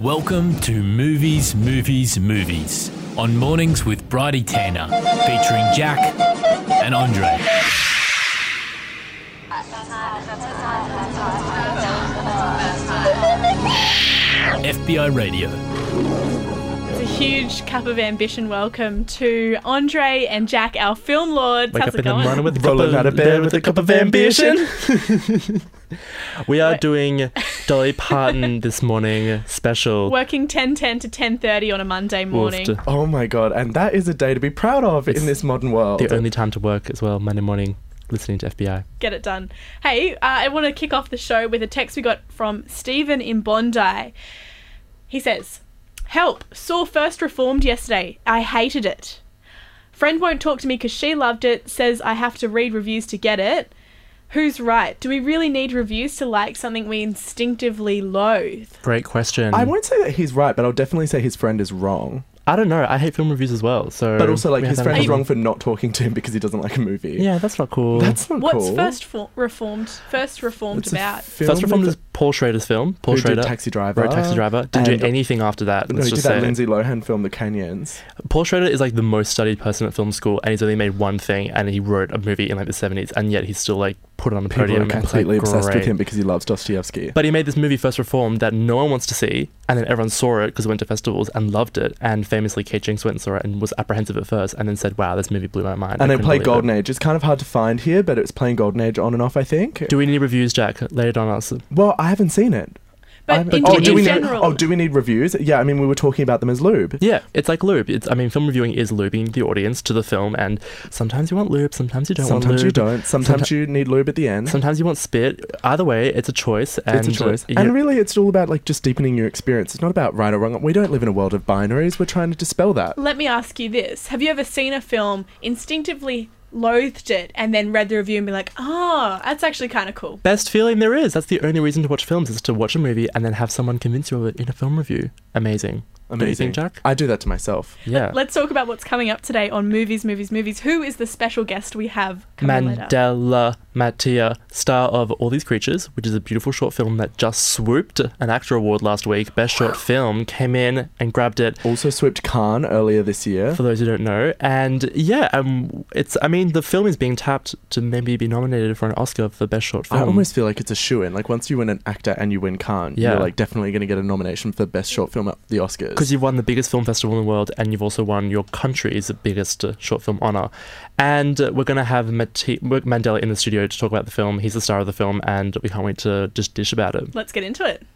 Welcome to Movies, Movies, Movies on Mornings with Bridie Tanner, featuring Jack and Andre. FBI Radio. It's a huge cup of ambition welcome to Andre and Jack, our film lords. Wake How's up it in going? the morning with a Rolling out of bed with a cup of ambition. We are doing Dolly Parton this morning special. Working 10:10 to 10:30 on a Monday morning. Woofed. Oh my god, and that is a day to be proud of It's in this modern world. The only time to work as well, Monday morning, listening to FBI. Get it done. Hey, I want to kick off the show with a text we got from Stephen in Bondi. He says, "Help, saw First Reformed yesterday. I hated it. Friend won't talk to me because she loved it, says I have to read reviews to get it. Who's right? Do we really need reviews to like something we instinctively loathe?" Great question. I won't say that he's right, but I'll definitely say his friend is wrong. I don't know. I hate film reviews as well. So, But also, like, we his have friend that is problem. wrong for not talking to him because he doesn't like a movie. Yeah, that's not cool. That's not What's cool. First Reformed It's a about? film First Reformed with is Paul Schrader's film. Paul who Schrader did Taxi Driver. wrote Taxi Driver. Didn't and- do anything after that. No, Let's he did just that say. Lindsay Lohan film, The Canyons. Paul Schrader is like the most studied person at film school, and he's only made one thing, and he wrote a movie in like the 70s, and yet he's still like put it on the People podium. are and it's, completely like, obsessed with great. him because he loves Dostoevsky. But he made this movie, First Reformed, that no one wants to see, and then everyone saw it because it went to festivals and loved it, and famously Kate Jinks went and saw it and was apprehensive at first, and then said, wow, this movie blew my mind. And I they couldn't play believe Golden it. Age. It's kind of hard to find here, but it's playing Golden Age on and off, I think. Do we need reviews, Jack? Lay it on us. Well, I haven't seen it. But in, do we general, need, do we need reviews? Yeah, I mean, we were talking about them as lube. Yeah, it's like lube. Film reviewing is lubing the audience to the film, and sometimes you want lube, sometimes you don't want lube. Sometimes you don't. Sometimes you need lube at the end. Sometimes you want spit. Either way, it's a choice. And, It's a choice. And really, it's all about like just deepening your experience. It's not about right or wrong. We don't live in a world of binaries. We're trying to dispel that. let me ask you this. Have you ever seen a film, instinctively loathed it, and then read the review and be like, oh, that's actually kind of cool? Best feeling there is. That's the only reason to watch films, is to watch a movie and then have someone convince you of it in a film review. Amazing. Don't you think, Jack? I do that to myself. Yeah. Let's talk about what's coming up today on Movies, Movies, Movies. Who is the special guest we have coming later? Mandela Mattia, star of All These Creatures, which is a beautiful short film that just swooped an ACTRA award last week. Best short film, came in and grabbed it. Also swooped Cannes earlier this year. For those who don't know. And yeah, the film is being tapped to maybe be nominated for an Oscar for Best Short Film. I almost feel like it's a shoo-in. Like, once you win an actor and you win Cannes, Yeah. you're like definitely going to get a nomination for Best Short Film at the Oscars. Because you've won the biggest film festival in the world, and you've also won your country's biggest short film honour. And we're going to have Mandela in the studio to talk about the film. He's the star of the film, and we can't wait to just dish about it. Let's get into it.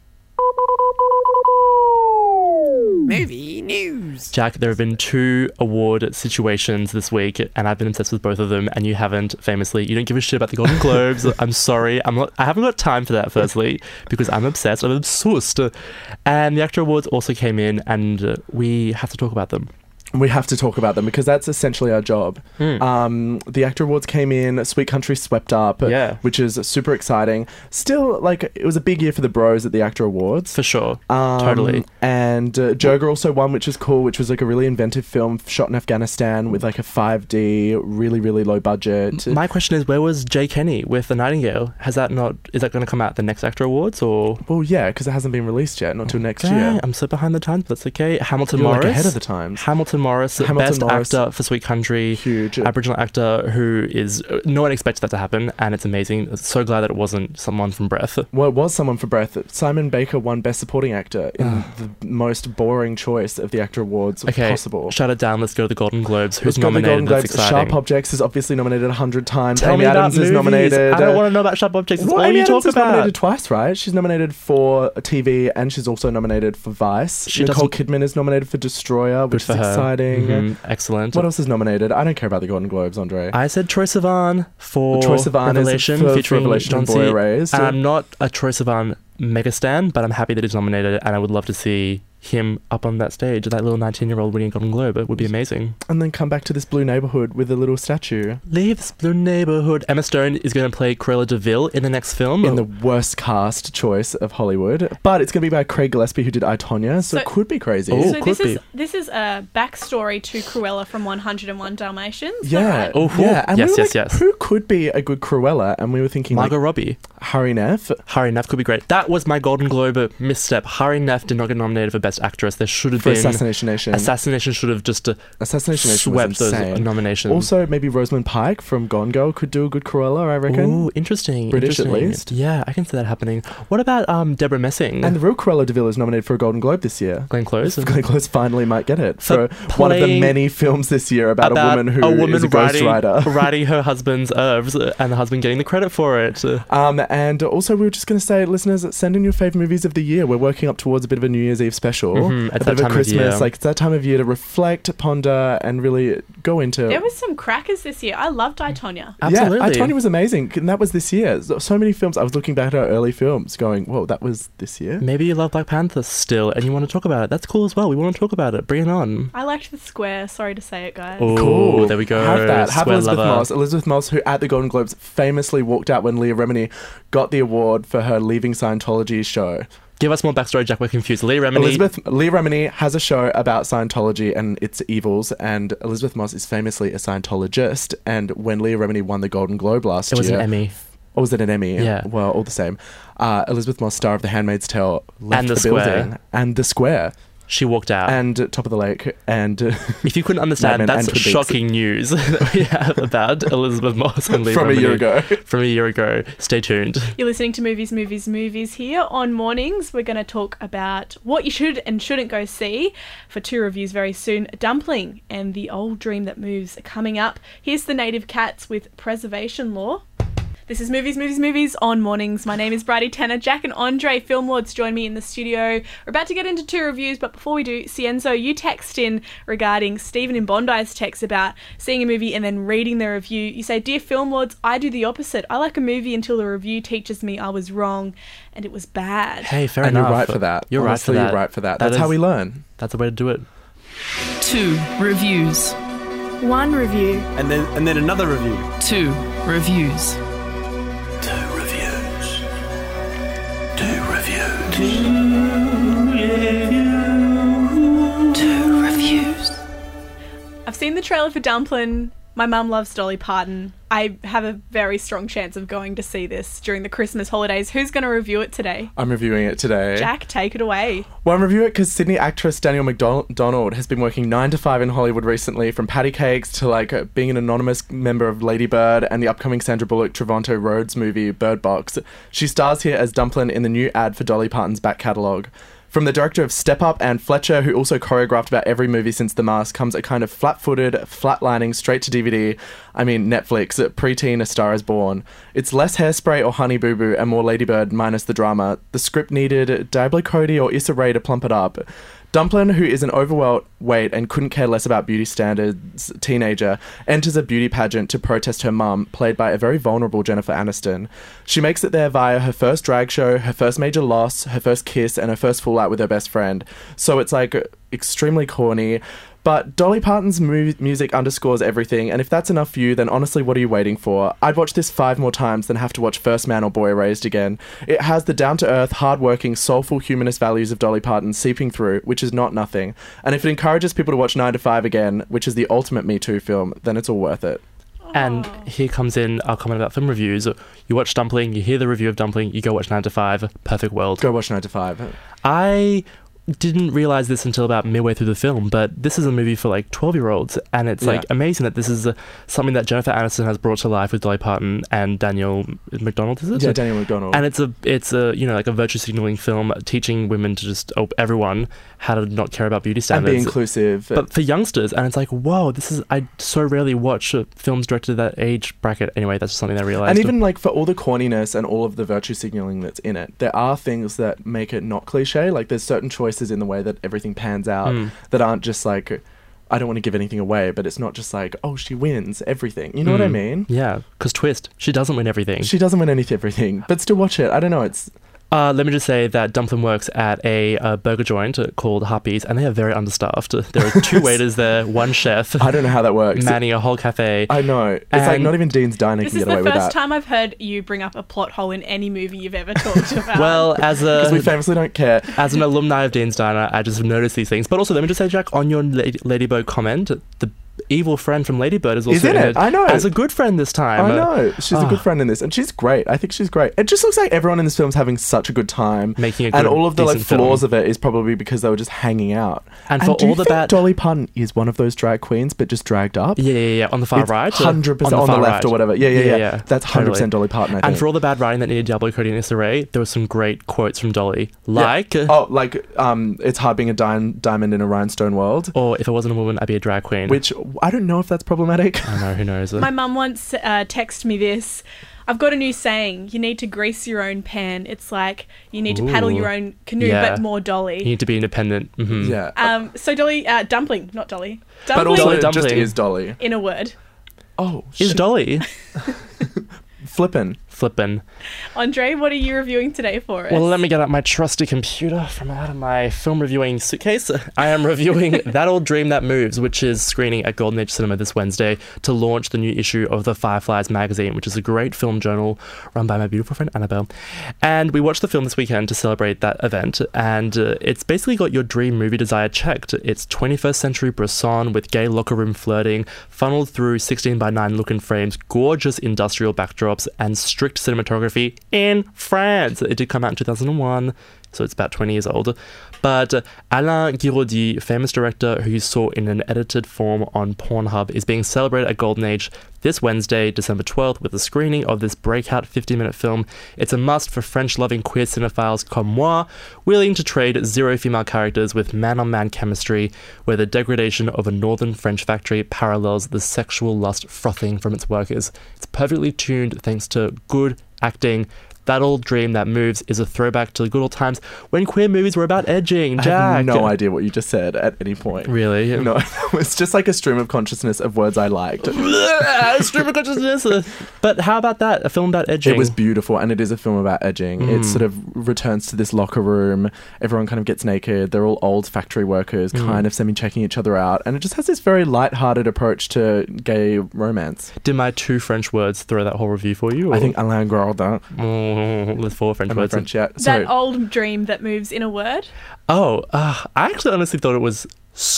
Movie news. Jack, there have been 2 award situations this week, and I've been obsessed with both of them, and you haven't, famously. You don't give a shit about the Golden Globes. I'm sorry. I haven't got time for that, firstly, because I'm obsessed. I'm obsessed. And the ACTRA Awards also came in, and we have to talk about them. We have to talk about them because that's essentially our job. The ACTRA Awards came in, Sweet Country swept up, Yeah. which is super exciting. Still, like, it was a big year for the bros at the ACTRA Awards. For sure. Totally. And Joker also won, which is cool, which was like a really inventive film shot in Afghanistan with like a 5D, really, really low budget. My question is, where was Jay Kenny with The Nightingale? Is that going to come out at the next ACTRA Awards, or? Well, yeah, because it hasn't been released yet, not till next Okay, year. I'm so behind the times, but that's okay. Hamilton You're Morris. like ahead of the times. Hamilton Morris, best actor for Sweet Country. Huge. Aboriginal actor who is... No one expected that to happen, and it's amazing. So glad that it wasn't someone from Breath. Well, it was someone for Breath. Simon Baker won Best Supporting Actor in the most boring choice of the ACTRA Awards possible. Shut it down. Let's go to the Golden Globes. Who's Let's go to the nominated? Golden That's Globes. exciting. Sharp Objects is obviously nominated 100 times. Tell Amy me Adams about is movies. nominated. I don't want to know about Sharp Objects. It's Well, all Amy you Adams talk is nominated about. twice, right? She's nominated for TV, and she's also nominated for Vice. She Nicole doesn't- Kidman is nominated for Destroyer, which is Good for her. exciting. Mhm, excellent. What else is nominated? I don't care about the Golden Globes, Andre. I said Troye Sivan for Troye Sivan Revelation, is for featuring Revelation John and C. Boy Erased. And I'm not a Troye Sivan mega stan, but I'm happy that he's nominated, and I would love to see him up on that stage, that little 19-year-old winning a Golden Globe. It would be amazing. And then come back to this blue neighborhood with a little statue. Leave this blue neighborhood. Emma Stone is going to play Cruella de Vil in the next film. In the worst cast choice of Hollywood. But it's going to be by Craig Gillespie, who did I, Tonya, so it could be crazy. Oh, So could this is a backstory to Cruella from 101 Dalmatians. Is Yeah. that right? Oh, Yeah. And yes, we were yes, yes. Who could be a good Cruella? And we were thinking Margot like Robbie. Hari Neff. Hari Neff could be great. That was my Golden Globe misstep. Hari Neff did not get nominated for Best Actress. There should have For been... Assassination Nation. Assassination should have just Assassination Nation swept was those insane. nominations. Also, maybe Rosamund Pike from Gone Girl could do a good Cruella, I reckon. Ooh, interesting. British at interesting. least. Yeah, I can see that happening. What about Deborah Messing? And the real Cruella de Vil is nominated for a Golden Globe this year. Glenn Close? Glenn Close finally might get it For for one of the playing many films this year about a woman who is a writing, ghostwriter. writing her husband's oeuvres and the husband getting the credit for it. And also, we were just going to say, listeners, send in your favourite movies of the year. We're working up towards a bit of a New Year's Eve special, Mhm, a it's bit that of a time of Christmas. year. Like it's that time of year to reflect, ponder, and really go into. There was some crackers this year. I loved I, Tonya. Absolutely. Yeah, I, Tonya was amazing, and that was this year. So many films. I was looking back at our early films, going, "Whoa, that was this year." Maybe you love Black Panther still and you want to talk about it. That's cool as well. We want to talk about it. Bring it on. I liked The Square. Sorry to say it, guys. Oh, Cool. there we go. Have that. Have Square Elizabeth lover. Moss. Elizabeth Moss, who at the Golden Globes famously walked out when Leah Remini got the award for her Leaving Scientology show. Give us more backstory, Jack. We're confused. Leah Remini. Leah Remini has a show about Scientology and its evils, and Elizabeth Moss is famously a Scientologist. And when Leah Remini won the Golden Globe last It was year, an Emmy. or was it an Emmy? Yeah. Well, all the same. Elizabeth Moss, star of The Handmaid's Tale, left And The the Square. building, and The Square, She walked out. and Top of the Lake, and If you couldn't understand, Mad Men that's and Twin Peaks. shocking news that we have about Elizabeth Moss and Leah from a year Remini ago. From a year ago. Stay tuned. You're listening to Movies here on Mornings. We're going to talk about what you should and shouldn't go see for 2 reviews very soon. Dumpling and The Old Dream That Moves coming up. Here's the Native Cats with Preservation Law. This is Movies on Mornings. My name is Bridie Tanner. Jack and Andre, Film Lords, join me in the studio. We're about to get into 2 reviews, but before we do, Cienzo, you text in regarding Stephen in Bondi's text about seeing a movie and then reading the review. You say, "Dear Film Lords, I do the opposite. I like a movie until the review teaches me I was wrong and it was bad." Hey, fair And enough. you're right for that. You're Honestly, right for that. You're right for that. That That's how is- we learn. That's the way to do it. 2 reviews. 1 review. And then another review. 2 reviews. Two reviews. I've seen the trailer for Dumpling. My mum loves Dolly Parton. I have a very strong chance of going to see this during the Christmas holidays. Who's going to review it today? I'm reviewing it today. Jack, take it away. Well, I'm reviewing it because Sydney actress Danielle McDonald has been working 9 to 5 in Hollywood recently, from patty cakes to like being an anonymous member of Lady Bird and the upcoming Sandra Bullock Trevante Rhodes movie Bird Box. She stars here as Dumpling in the new ad for Dolly Parton's back catalogue. From the director of Step Up and Fletcher, who also choreographed about every movie since The Mask, comes a kind of flat-footed, flatlining, straight-to-DVD, Netflix, preteen A Star Is Born. It's less Hairspray or Honey Boo Boo and more Lady Bird minus the drama. The script needed Diablo Cody or Issa Rae to plump it up. Dumpling, who is an overweight and couldn't care less about beauty standards teenager, enters a beauty pageant to protest her mum, played by a very vulnerable Jennifer Aniston. She makes it there via her first drag show, her first major loss, her first kiss, and her first fallout with her best friend. So it's like extremely corny. But Dolly Parton's music underscores everything, and if that's enough for you, then honestly, what are you waiting for? I'd watch this 5 more times than have to watch First Man or Boy Erased again. It has the down-to-earth, hard-working, soulful humanist values of Dolly Parton seeping through, which is not nothing. And if it encourages people to watch 9 to 5 again, which is the ultimate Me Too film, then it's all worth it. And here comes in our comment about film reviews. You watch Dumpling, you hear the review of Dumpling, you go watch 9 to 5. Perfect world. Go watch 9 to 5. I didn't realize this until about midway through the film, but this is a movie for like 12-year-olds, and it's like amazing that this is something that Jennifer Aniston has brought to life with Dolly Parton and Danielle McDonald, is it? Yeah, Danielle McDonald. And it's a like a virtue signaling film teaching women to just everyone how to not care about beauty and standards be inclusive. but for youngsters. And it's like, whoa, I so rarely watch films directed to that age bracket. Anyway, that's just something I realized. And even like for all the corniness and all of the virtue signaling that's in it, there are things that make it not cliche. Like there's certain choices in the way that everything pans out that aren't just like, I don't want to give anything away, but it's not just like, oh, she wins everything. You know what I mean? Yeah, because twist, she doesn't win everything. She doesn't win everything, but still watch it. I don't know. It's Let me just say that Dumpling works at a burger joint called Harpies, and they are very understaffed. There are 2 waiters there, 1 chef. I don't know how that works. Manning a whole cafe. I know. It's like not even Dean's Diner This can is get away the with that. first time I've heard you bring up a plot hole in any movie you've ever talked about. Well, Because we famously don't care. as an alumni of Dean's Diner, I just noticed these things. But also, let me just say, Jack, on your Ladybird comment, the evil friend from Ladybird is also in it. I know. as a good friend this time. I know. She's a good friend in this. And she's great. I think she's great. It just looks like everyone in this film is having such a good time. Making a good, and all of the like decent flaws film. of it is probably because they were just hanging out. And for do all you the think bad... Dolly Parton is one of those drag queens, but just dragged up? Yeah. On the far It's right. 100% on the far left right. or whatever. Yeah. That's 100% Totally. Dolly Parton, I think. And for all the bad writing that needed Diablo, Cody, and Issa Rae, there were some great quotes from Dolly. Like... it's hard being a diamond in a rhinestone world. Or if I wasn't a woman, I'd be a drag queen. Which, I don't know if that's problematic. I know, who knows? My mum once texted me this. I've got a new saying. You need to grease your own pan. It's like you need to paddle Ooh. your own canoe, Yeah. but more Dolly. You need to be independent. Mhm. Yeah. So Dolly, Dumpling, not Dolly. but Dumpling also, Dolly it just Dumpling. is Dolly. in a word. Oh, Is shit. Dolly Flippin'. flippin'? Andre, what are you reviewing today for us? Well, let me get out my trusty computer from out of my film reviewing suitcase. I am reviewing That Old Dream That Moves, which is screening at Golden Age Cinema this Wednesday to launch the new issue of the Fireflies magazine, which is a great film journal run by my beautiful friend Annabelle. And we watched the film this weekend to celebrate that event, and it's basically got your dream movie desire checked. It's 21st century Bresson with gay locker room flirting, funneled through 16:9 look and frames, gorgeous industrial backdrops, and strict cinematography in France. It did come out in 2001, so it's about 20 years old. But Alain Guiraudy, famous director who you saw in an edited form on Pornhub, is being celebrated at Golden Age this Wednesday, December 12th, with a screening of this breakout 50-minute film. It's a must for French-loving queer cinephiles comme moi, willing to trade 0 female characters with man-on-man chemistry, where the degradation of a northern French factory parallels the sexual lust frothing from its workers. It's perfectly tuned thanks to good acting. That Old Dream That Moves is a throwback to the good old times when queer movies were about edging. Jack. I have no idea what you just said at any point. Really? No, it's just like a stream of consciousness of words I liked. Stream of consciousness. But how about that? A film about edging. It was beautiful, and it is a film about edging. It sort of returns to this locker room. Everyone kind of gets naked. They're all old factory workers, kind of semi-checking each other out. And it just has this very light-hearted approach to gay romance. Did my 2 French words throw that whole review for you? Or? I think Alain Guiraudy. With 4 French Am I words. French yet? that Sorry. old dream that moves in a word. Oh, I actually honestly thought it was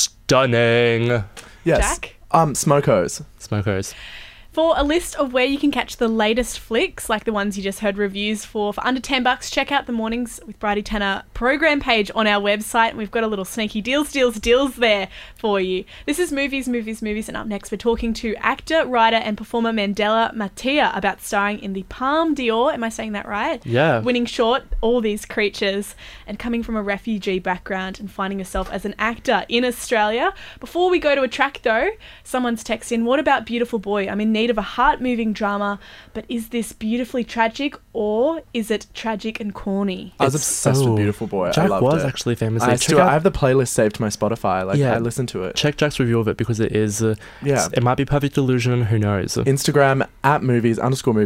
stunning. Yes. Jack? Smokos. Smokers. For a list of where you can catch the latest flicks, like the ones you just heard reviews for under $10, check out the Mornings with Bridie Tanner program page on our website. And we've got a little sneaky deals there for you. This is Movies. And up next, we're talking to actor, writer, and performer Mandela Matia about starring in the Palme d'Or. Am I saying that right? Yeah. Winning short, All These Creatures, and coming from a refugee background and finding herself as an actor in Australia. Before we go to a track, though, someone's texted in, what about Beautiful Boy? I'm in need of a heart-moving drama, but is this beautifully tragic or is it tragic and corny? I was obsessed with Beautiful Boy. Jack I loved was it. actually famously. I have the playlist saved to my Spotify. I listened to it. Check Jack's review of it because it is. It might be perfect illusion. Who knows? Instagram at movies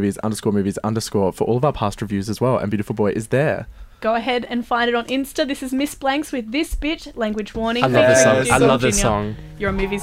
for all of our past reviews as well. And Beautiful Boy is there. Go ahead and find it on Insta. This is Miss Blanks with This Bitch, language warning. I love this featuring song. I Dougal love this Jr. song. You're on Movies.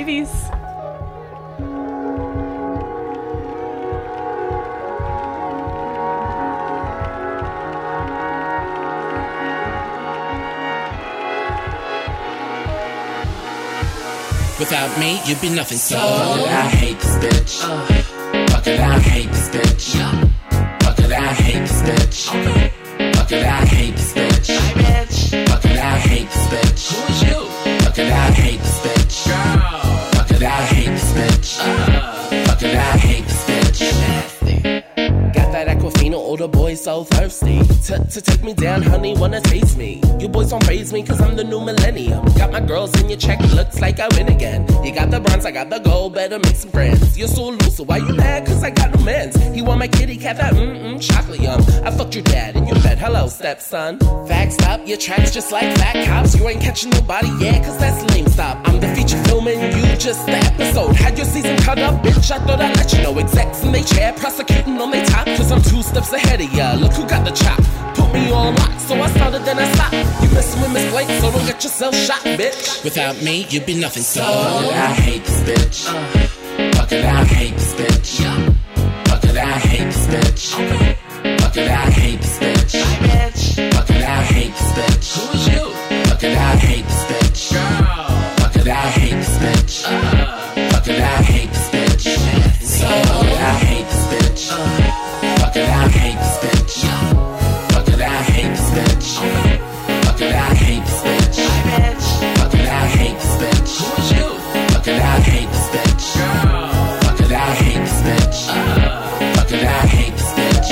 Without me, you'd be nothing. So fuck it, I hate this bitch. Fuck it, I hate this bitch. Fuck it, I hate this bitch. Fuck it, I hate this bitch. Fuck it, I hate this bitch. Who is you? Fuck it, I hate this bitch. Fuck it, I hate this bitch. Fuck it, I hate this bitch. Got that Aquafina, all the boys so thirsty to take me down, honey, wanna taste me. You boys don't praise me cause I'm the new millennium. Got my girls in your check, looks like I win again. You got the bronze, I got the gold, better make some friends. You're so loose, so why you mad? Cause I got no mans. He want my kitty cat, that chocolate yum. I fucked your dad in your bed, hello stepson. Facts up, your tracks just like fat cops. You ain't catching nobody, yeah, cause that's lame stop. I'm the feature film and you just the episode. Had your season cut up, bitch, I thought I'd let you know. Execs in they chair, prosecuting on they top, cause I'm 2 steps ahead of ya. look who got the chop. Put me on lock, so I started, then I stopped. You messing with Miss Blake, so don't get yourself shot, bitch. Without me, you'd be nothing, so I hate this bitch. Fuck it, I hate this bitch. Fuck it, I hate this bitch. Fuck it, I hate this bitch. Fuck it, I hate this bitch. Who is you? Fuck it, I hate this bitch. Fuck it, I hate this bitch. Fuck it, I hate this bitch. So I hate this bitch. Fuck it, I hate this bitch. Fuck it, I hate this bitch. Fuck it, I hate this bitch. Fuck it, I hate this bitch. Who is you? Fuck it, I hate this bitch. Fuck it, I hate this bitch. Fuck it, I hate this bitch.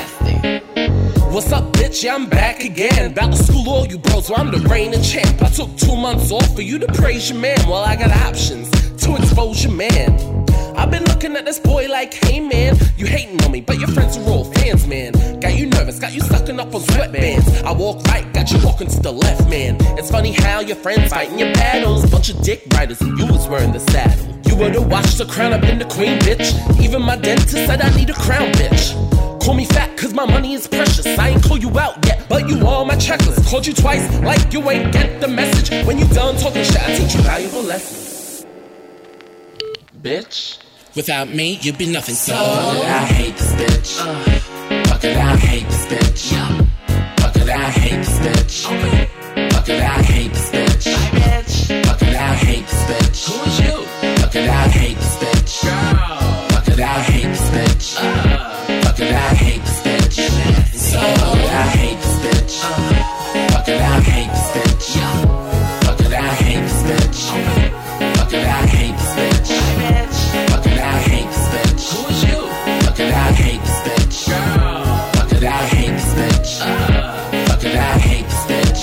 What's up, bitch? Yeah, I'm back again. About to school all you bros, well, I'm the reigning champ. I took 2 months off for you to praise your man. Well, I got options to expose your man. I've been looking at this boy like, hey man, you hating on me, but your friends are all fans, man. Got you nervous, got you sucking up on sweatbands. I walk right, got you walking to the left, man. It's funny how your friends fighting your battles. Bunch of dick riders and you was wearing the saddle. You would've watched the crown, I've been the queen, bitch. Even my dentist said I need a crown, bitch. Call me fat, cause my money is precious. I ain't call you out yet, but you all my checkers. Called you twice, like you ain't get the message. When you done talking shit, I teach you valuable lessons. Bitch. Without me, you'd be nothing, so I hate this bitch. Fuck it, I hate this bitch. Fuck it, I hate this bitch. Fuck it, I hate this bitch. Fuck it, I hate this bitch. Who is you? Fuck it, I hate this bitch. Fuck it, I hate this bitch. Fuck it, I hate this bitch. So I hate this bitch. Fuck it, I hate this bitch. Fuck it, I hate this bitch. Fuck it, I hate this bitch. Fuck it, I hate this bitch. Who is you? Fuck it, I hate this bitch. Fuck it, I hate this bitch. Fuck it, I hate this bitch.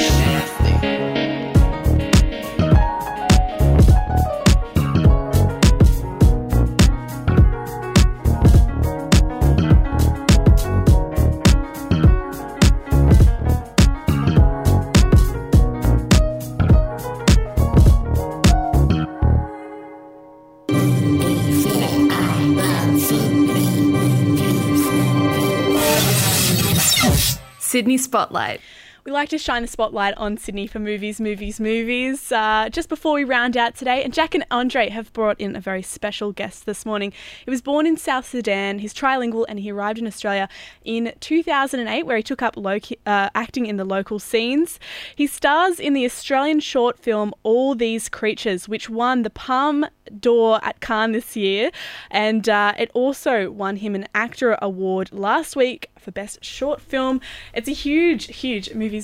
Sydney Spotlight. We like to shine the spotlight on Sydney for movies. Just before we round out today, and Jack and Andre have brought in a very special guest this morning. He was born in South Sudan, he's trilingual, and he arrived in Australia in 2008, where he took up acting in the local scenes. He stars in the Australian short film All These Creatures, which won the Palme d'Or at Cannes this year, and it also won him an ACTRA award last week for Best Short Film. It's a huge movies.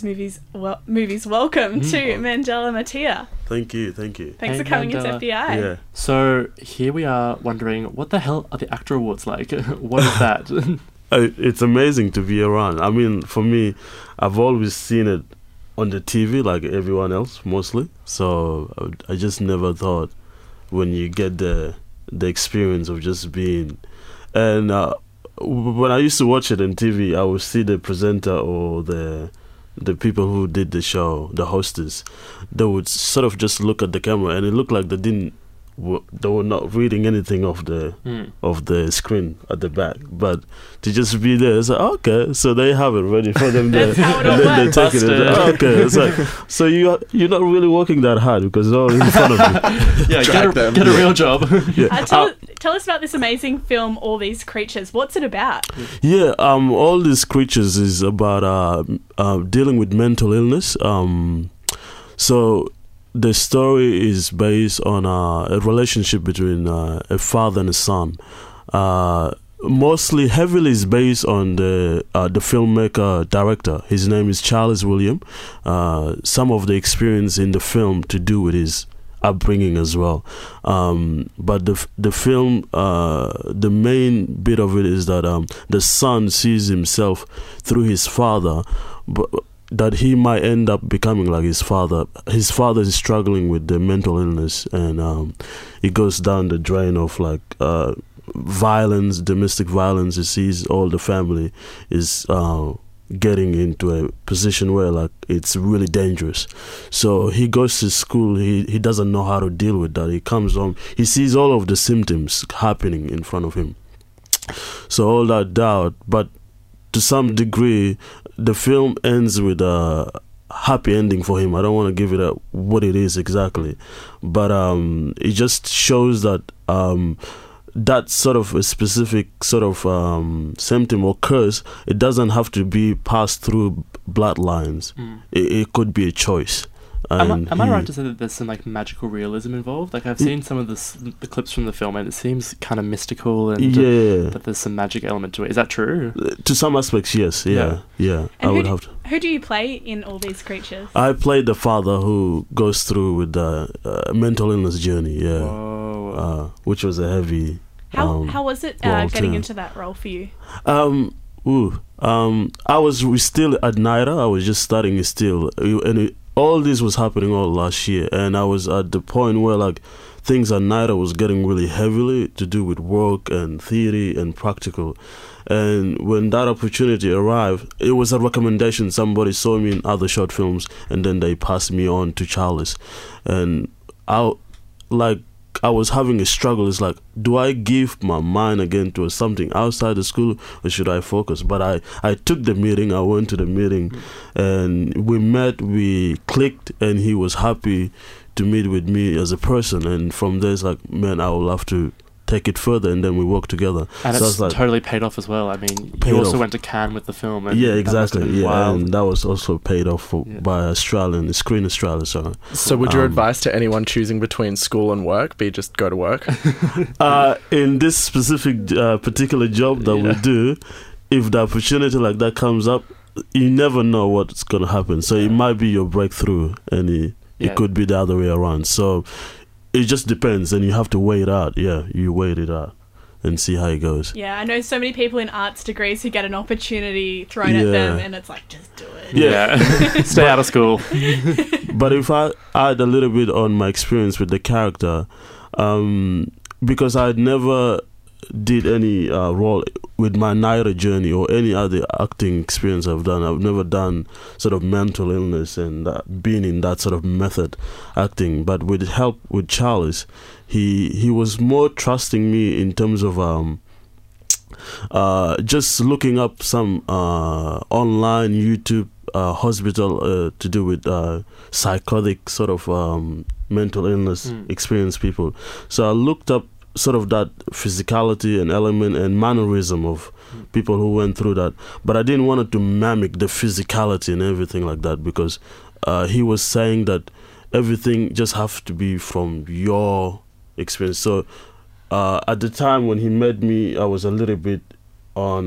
Welcome to Mandela Mattia. Thank you. Thanks for coming into FBI. Yeah. So here we are wondering, what the hell are the ACTRA Awards like? What is that? It's amazing to be around. I mean, for me, I've always seen it on the TV like everyone else, mostly. So I just never thought when you get the experience of just being... And when I used to watch it on TV, I would see the presenter or the people who did the show, the hostess. They would sort of just look at the camera, and it looked like they were not reading anything of the screen at the back, but to just be there, it's like, okay, so they have it ready for them there. That's how it all works. They take it. Okay, it's like, so you're not really working that hard because it's all in front of you. Yeah, get a real job. Yeah. Tell us about this amazing film, All These Creatures. What's it about? Yeah, All These Creatures is about dealing with mental illness. So the story is based on a relationship between a father and a son. Mostly heavily is based on the filmmaker director. His name is Charles William. Some of the experience in the film to do with his upbringing as well. But the film, the main bit of it is that the son sees himself through his father, but that he might end up becoming like his father. His father is struggling with the mental illness, and it goes down the drain of like violence, domestic violence. He sees all the family is getting into a position where like it's really dangerous. So he goes to school. He doesn't know how to deal with that. He comes home. He sees all of the symptoms happening in front of him. So all that doubt, but to some degree, the film ends with a happy ending for him. I don't want to give it what it is exactly, but it just shows that that sort of a specific sort of symptom or curse, it doesn't have to be passed through bloodlines. It could be a choice. Am I right to say that there's some like magical realism involved? Like I've seen some of the clips from the film, and it seems kind of mystical, and that there's some magic element to it. Is that true? To some aspects, yes. Yeah. And I would have to. Who do you play in all these creatures? I played the father who goes through with the mental illness journey. Yeah. Whoa. Which was a heavy. How was it getting into that role for you? I was still at NIDA. I was just starting still, and all this was happening all last year, and I was at the point where like things at NIDA was getting really heavily to do with work and theory and practical. And when that opportunity arrived, it was a recommendation. Somebody saw me in other short films, and then they passed me on to Charles. And I was having a struggle. It's like, do I give my mind again to something outside the school, or should I focus? But I took the meeting. I went to the meeting, and we met, we clicked, and he was happy to meet with me as a person. And from there, it's like, man, I would love to take it further, and then we work together. And so it's like, totally paid off as well. I mean, you also went to Cannes with the film. And yeah, exactly. Yeah, wild. and that was also paid off by Screen Australia. So would your advice to anyone choosing between school and work be just go to work? In this specific particular job that we do, if the opportunity like that comes up, you never know what's going to happen. So it might be your breakthrough, and it could be the other way around. So it just depends, and you have to weigh it out. Yeah, you weigh it out and see how it goes. Yeah, I know so many people in arts degrees who get an opportunity thrown at them, and it's like, just do it. Yeah, stay out of school. But if I add a little bit on my experience with the character, because I'd never did any role with my NIDA journey or any other acting experience I've done. I've never done sort of mental illness and been in that sort of method acting. But with help with Charles, he was more trusting me in terms of just looking up some online YouTube hospital to do with psychotic sort of mental illness experienced people. So I looked up sort of that physicality and element and mannerism of people who went through that, but I didn't want it to mimic the physicality and everything like that, because he was saying that everything just have to be from your experience. So at the time when he met me, I was a little bit on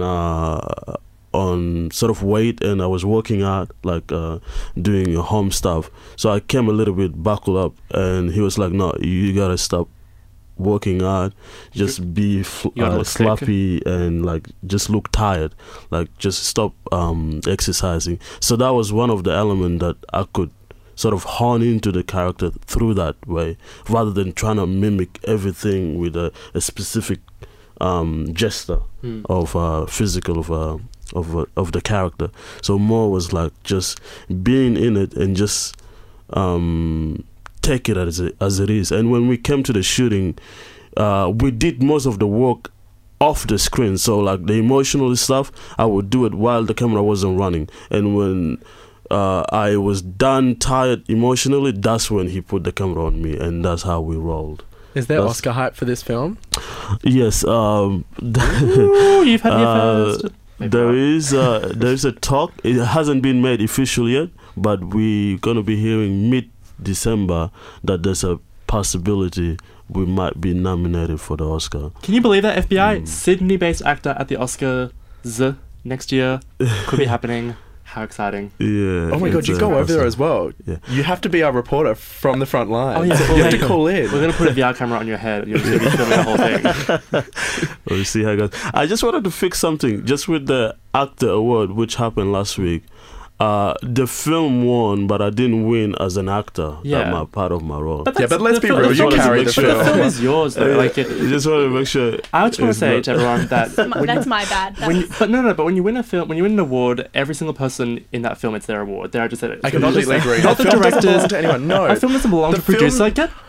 sort of weight, and I was working out, like doing home stuff. So I came a little bit buckled up, and he was like, no, you gotta stop working out, just be sloppy and like just look tired, like just stop exercising. So that was one of the elements that I could sort of hone into the character through that way, rather than trying to mimic everything with a specific gesture of physical of the character. So more was like just being in it and just take it as it is. And when we came to the shooting, we did most of the work off the screen. So like the emotional stuff, I would do it while the camera wasn't running. And when I was done, tired emotionally, that's when he put the camera on me, and that's how we rolled. Is there Oscar hype for this film? Yes. Ooh, you've had your first. There's a talk. It hasn't been made official yet, but we're gonna be hearing mid-December that there's a possibility we might be nominated for the Oscar. Can you believe that? FBI, Sydney-based actor at the Oscars next year, could be happening. How exciting. Yeah. Oh my god, you go over there as well. Yeah. You have to be our reporter from the front line. Oh yeah, so you have to call in. We're going to put a VR camera on your head. You're going to be filming the whole thing. We'll see how it goes. I just wanted to fix something just with the actor award, which happened last week. The film won, but I didn't win as an actor. Yeah. That's part of my role. But let's be real. You carry the film. film. The film is yours, though. I just wanted to make sure. I just want to say to everyone that that's my bad. But when you win a film, when you win an award, every single person in that film, it's their award. They're just I completely agree. Not the directors. To anyone. No, a film doesn't belong to the producer. Like,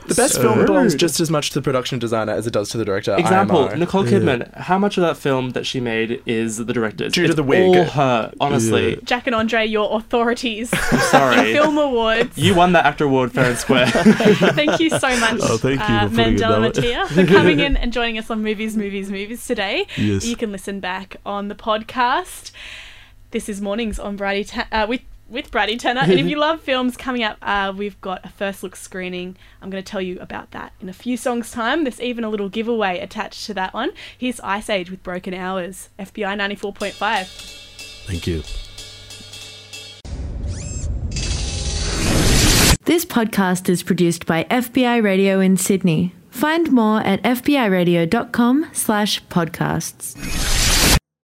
The best film belongs just as much to the production designer as it does to the director. Example, IMO. Nicole Kidman. How much of that film that she made is the director's? Due to It's the wig. all her, honestly. Yeah. Jack and Andre, your authorities. I'm sorry. Film awards. You won that actor award fair and square. Thank you so much, Oh, thank you for putting it Mandela that way. Mattia, for coming in and joining us on Movies today. Yes. You can listen back on the podcast. This is Mornings on with Brady Tanner. And if you love films coming up, we've got a first look screening. I'm going to tell you about that in a few songs' time. There's even a little giveaway attached to that one. Here's Ice Age with Broken Hours, FBI 94.5. Thank you. This podcast is produced by FBI Radio in Sydney. Find more at fbiradio.com/podcasts.